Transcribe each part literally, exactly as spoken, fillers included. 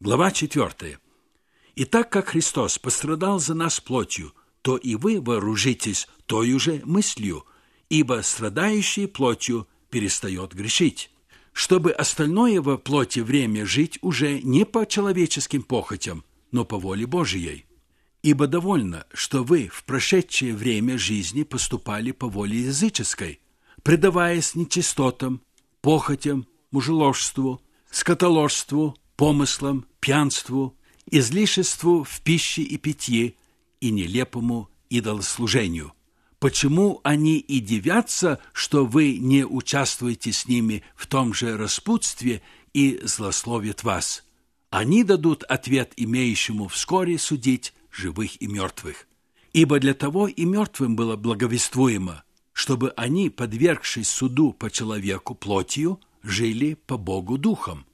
Глава четвертая. «Итак, как Христос пострадал за нас плотью, то и вы вооружитесь той же мыслью, ибо страдающий плотью перестает грешить, чтобы остальное во плоти время жить уже не по человеческим похотям, но по воле Божией. Ибо довольно, что вы в прошедшее время жизни поступали по воле языческой, предаваясь нечистотам, похотям, мужеложству, скотоложству, помыслам, пьянству, излишеству в пище и питье и нелепому идолослужению. Почему они и дивятся, что вы не участвуете с ними в том же распутстве и злословят вас? Они дадут ответ имеющему вскоре судить живых и мертвых. Ибо для того и мертвым было благовествуемо, чтобы они, подвергшись суду по человеку плотью, жили по Богу духом.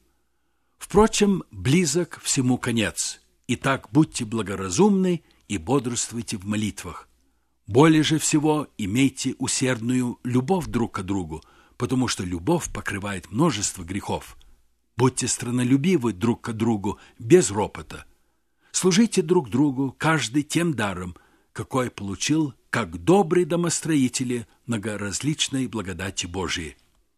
Впрочем, близок всему конец. Итак, будьте благоразумны и бодрствуйте в молитвах. Более же всего имейте усердную любовь друг к другу, потому что любовь покрывает множество грехов. Будьте страннолюбивы друг к другу без ропота. Служите друг другу, каждый тем даром, какой получил, как добрые домостроители многоразличной благодати Божией.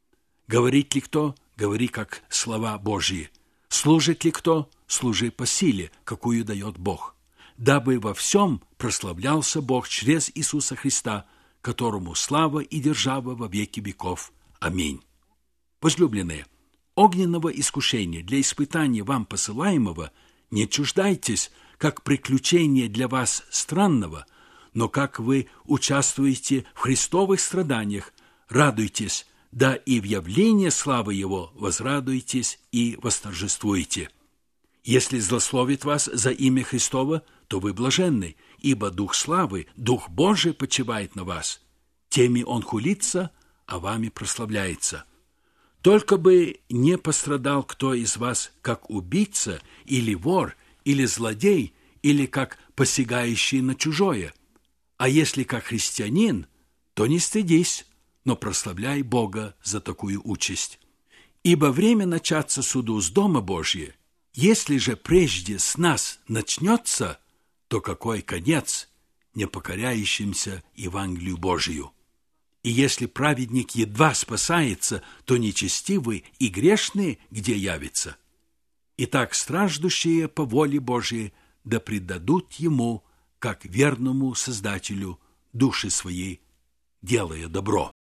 Говорит ли кто, говори как слова Божьи. Служит ли кто, служи по силе, какую дает Бог, дабы во всем прославлялся Бог через Иисуса Христа, которому слава и держава во веки веков. Аминь. Возлюбленные, огненного искушения для испытания вам посылаемого не чуждайтесь, как приключение для вас странного, но как вы участвуете в Христовых страданиях, радуйтесь, да и в явлении славы Его возрадуйтесь и восторжествуете. Если злословит вас за имя Христово, то вы блаженны, ибо Дух славы, Дух Божий почивает на вас. Теми Он хулится, а вами прославляется. Только бы не пострадал кто из вас, как убийца, или вор, или злодей, или как посягающий на чужое. А если как христианин, то не стыдись, но прославляй Бога за такую участь. Ибо время начаться суду с Дома Божия. Если же прежде с нас начнется, то какой конец непокоряющимся Евангелию Божию? И если праведник едва спасается, то нечестивый и грешный где явится? Итак, страждущие по воле Божией да предадут Ему, как верному Создателю, души своей, делая добро.